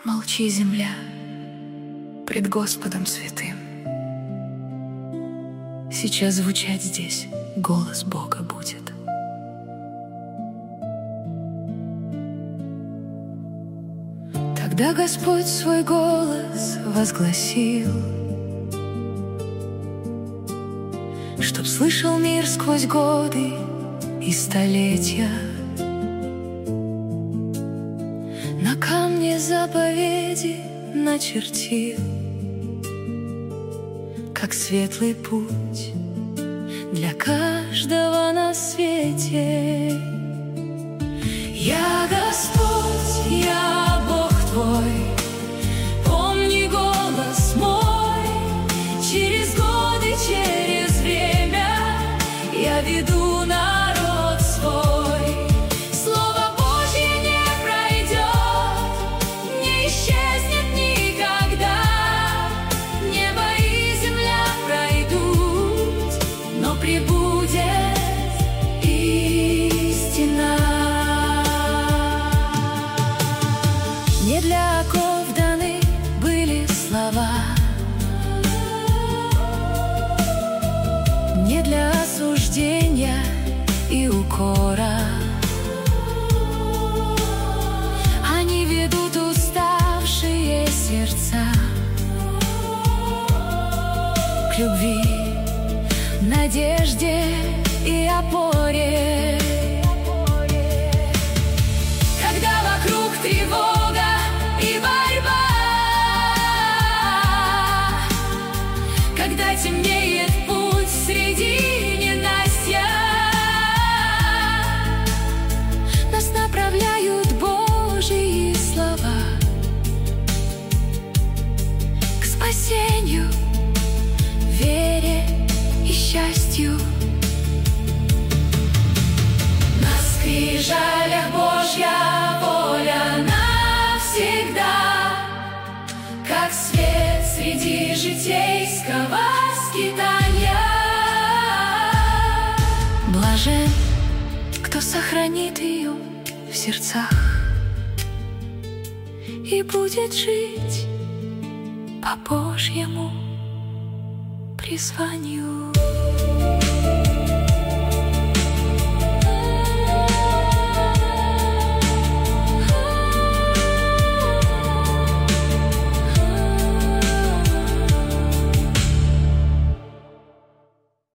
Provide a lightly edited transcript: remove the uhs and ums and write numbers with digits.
Молчи, земля, пред Господом святым. Сейчас звучать здесь голос Бога будет. Тогда Господь свой голос возгласил, чтоб слышал мир сквозь годы и столетия. На камне заповеди начертил, как светлый путь для каждого на свете. Я Господь, я Бог твой, помни голос мой. Через годы, через время я веду народ свой. Слово Божье не пройдет, не исчезнет никогда. Небо и земля пройдут, но пребудет истина. Не для оков даны были слова, не для осуждения и укора. Они ведут уставшие сердца к любви, надежде и опоре. Когда вокруг тревога и борьба, когда темнеет путь среди ненастья, нас направляют Божьи слова к спасению, вере и счастью. На скрижалях Божья воля навсегда, как свет среди житейского скитания. Блажен, кто сохранит ее в сердцах и будет жить по Божьему призванию.